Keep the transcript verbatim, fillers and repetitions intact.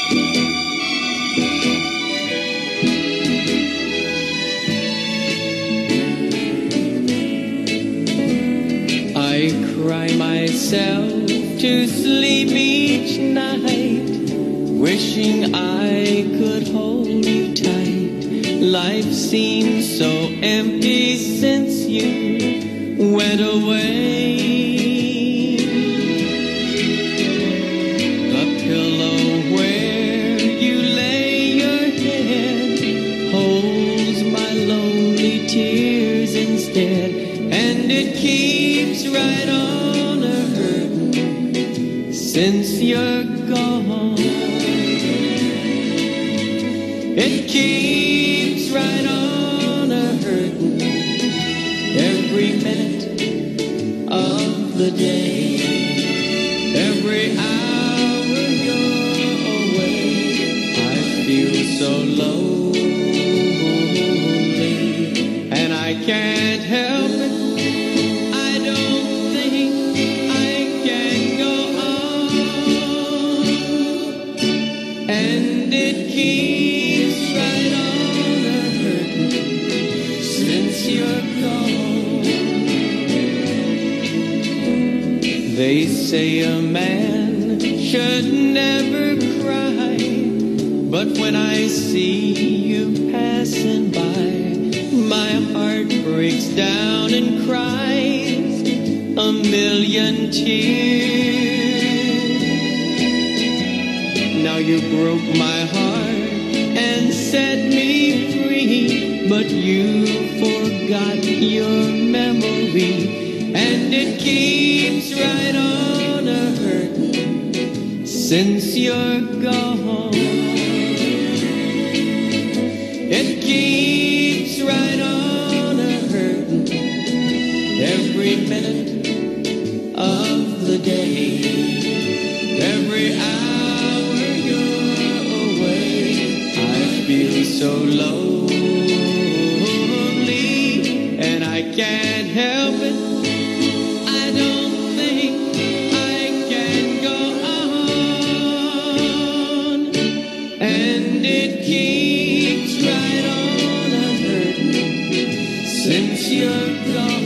I cry myself to sleep each night, wishing I could hold you tight. Life seems so empty since you went away. The pillow where you lay your head holds my lonely tears instead, and it keeps right on a hurtin' since you're gone. It keeps right on a hurtin' every minute of the day, every hour you're away. I feel so lonely, and I can't help it. I don't think I can go on, and it keeps right on a hurtin' since you're gone. They say a man should never cry, but when I see you passing by, my heart breaks down and cries a million tears. Now you broke my heart and set me free, but you forgot your memory, and it keeps right on a hurtin' since you're gone. It keeps right on a hurtin' every minute of the day, every hour you're away. I feel so lonely, and I can't help it. I don't think I can go on, and it keeps right on a hurtin' since you're gone.